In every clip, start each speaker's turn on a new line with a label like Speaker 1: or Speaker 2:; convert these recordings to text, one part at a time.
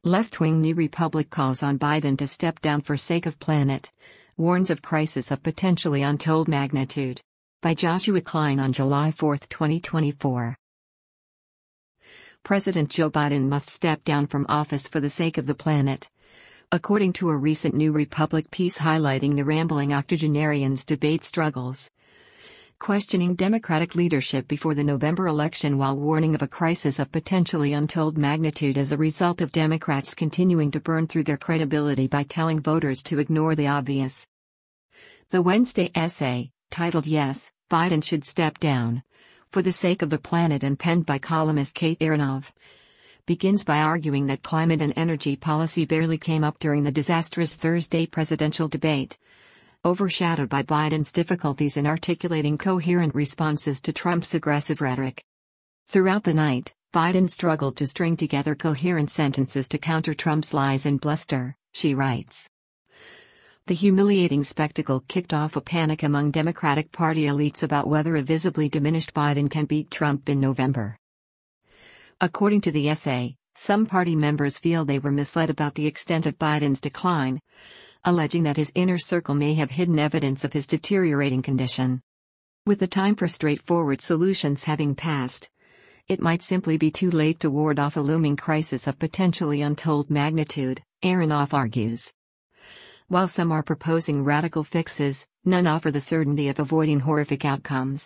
Speaker 1: Left-wing New Republic calls on Biden to step down for sake of planet. Warns of crisis of potentially untold magnitude. By Joshua Klein on July 4, 2024. President Joe Biden must step down from office for the sake of the planet. According to a recent New Republic piece highlighting the rambling octogenarian's debate struggles. Questioning Democratic leadership before the November election while warning of a crisis of potentially untold magnitude as a result of Democrats continuing to burn through their credibility by telling voters to ignore the obvious. The Wednesday essay, titled Yes, Biden Should Step Down, for the Sake of the Planet and penned by columnist Kate Aronoff, begins by arguing that climate and energy policy barely came up during the disastrous Thursday presidential debate, overshadowed by Biden's difficulties in articulating coherent responses to Trump's aggressive rhetoric. Throughout the night, Biden struggled to string together coherent sentences to counter Trump's lies and bluster, she writes. The humiliating spectacle kicked off a panic among Democratic Party elites about whether a visibly diminished Biden can beat Trump in November. According to the essay, some party members feel they were misled about the extent of Biden's decline, alleging that his inner circle may have hidden evidence of his deteriorating condition. With the time for straightforward solutions having passed, it might simply be too late to ward off a looming crisis of potentially untold magnitude, Aronoff argues. While some are proposing radical fixes, none offer the certainty of avoiding horrific outcomes.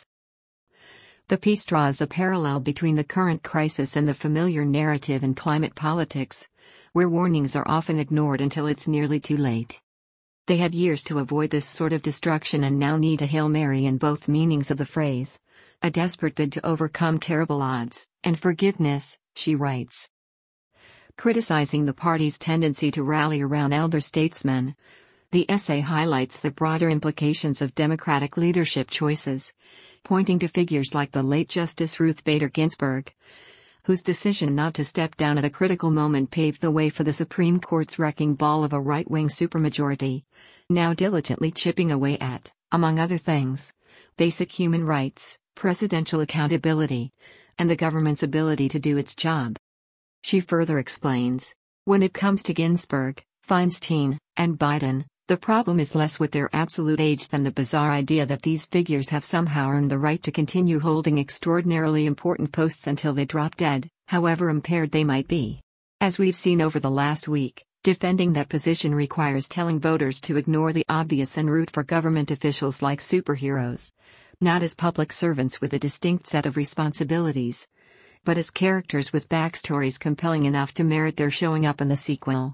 Speaker 1: The piece draws a parallel between the current crisis and the familiar narrative in climate politics, where warnings are often ignored until it's nearly too late. They had years to avoid this sort of destruction and now need a Hail Mary in both meanings of the phrase, a desperate bid to overcome terrible odds, and forgiveness, she writes. Criticizing the party's tendency to rally around elder statesmen, the essay highlights the broader implications of Democratic leadership choices, pointing to figures like the late Justice Ruth Bader Ginsburg, whose decision not to step down at a critical moment paved the way for the Supreme Court's wrecking ball of a right-wing supermajority, now diligently chipping away at, among other things, basic human rights, presidential accountability, and the government's ability to do its job. She further explains, when it comes to Ginsburg, Feinstein, and Biden, the problem is less with their absolute age than the bizarre idea that these figures have somehow earned the right to continue holding extraordinarily important posts until they drop dead, however impaired they might be. As we've seen over the last week, defending that position requires telling voters to ignore the obvious and root for government officials like superheroes, not as public servants with a distinct set of responsibilities, but as characters with backstories compelling enough to merit their showing up in the sequel.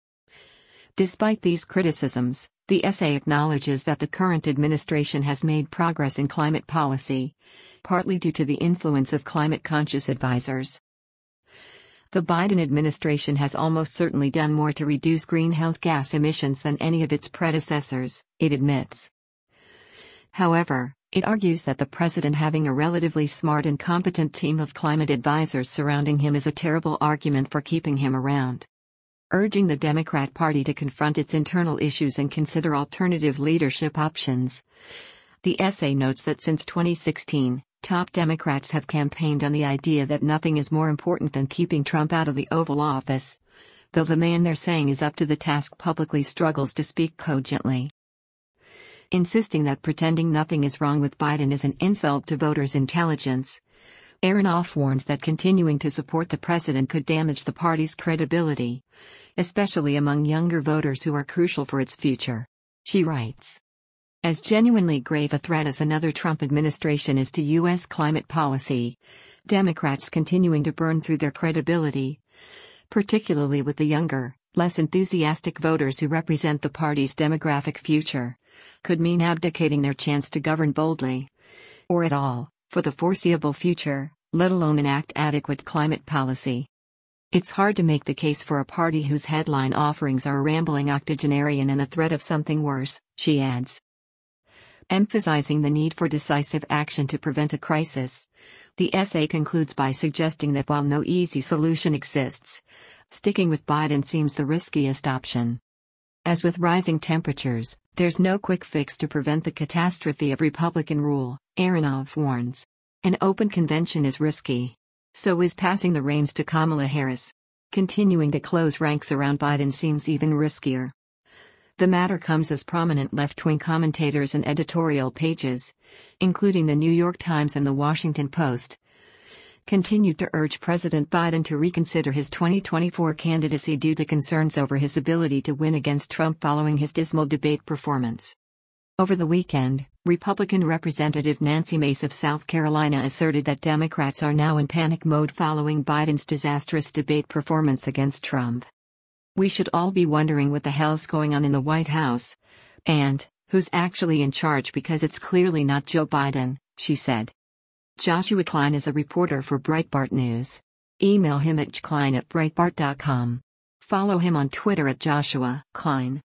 Speaker 1: Despite these criticisms, the essay acknowledges that the current administration has made progress in climate policy, partly due to the influence of climate-conscious advisors. The Biden administration has almost certainly done more to reduce greenhouse gas emissions than any of its predecessors, it admits. However, it argues that the president having a relatively smart and competent team of climate advisors surrounding him is a terrible argument for keeping him around. Urging the Democrat Party to confront its internal issues and consider alternative leadership options. The essay notes that since 2016, top Democrats have campaigned on the idea that nothing is more important than keeping Trump out of the Oval Office, though the man they're saying is up to the task publicly struggles to speak cogently. Insisting that pretending nothing is wrong with Biden is an insult to voters' intelligence, Aronoff warns that continuing to support the president could damage the party's credibility, especially among younger voters who are crucial for its future. She writes, as genuinely grave a threat as another Trump administration is to U.S. climate policy, Democrats continuing to burn through their credibility, particularly with the younger, less enthusiastic voters who represent the party's demographic future, could mean abdicating their chance to govern boldly, or at all, for the foreseeable future, let alone enact adequate climate policy. It's hard to make the case for a party whose headline offerings are a rambling octogenarian and the threat of something worse, she adds. Emphasizing the need for decisive action to prevent a crisis, the essay concludes by suggesting that while no easy solution exists, sticking with Biden seems the riskiest option. As with rising temperatures, there's no quick fix to prevent the catastrophe of Republican rule, Aronoff warns. An open convention is risky. So is passing the reins to Kamala Harris. Continuing to close ranks around Biden seems even riskier. The matter comes as prominent left-wing commentators and editorial pages, including the New York Times and the Washington Post, continued to urge President Biden to reconsider his 2024 candidacy due to concerns over his ability to win against Trump following his dismal debate performance. Over the weekend, Republican Representative Nancy Mace of South Carolina asserted that Democrats are now in panic mode following Biden's disastrous debate performance against Trump. "We should all be wondering what the hell's going on in the White House, and who's actually in charge, because it's clearly not Joe Biden," she said. Joshua Klein is a reporter for Breitbart News. Email him at jklein@breitbart.com. Follow him on Twitter at Joshua Klein.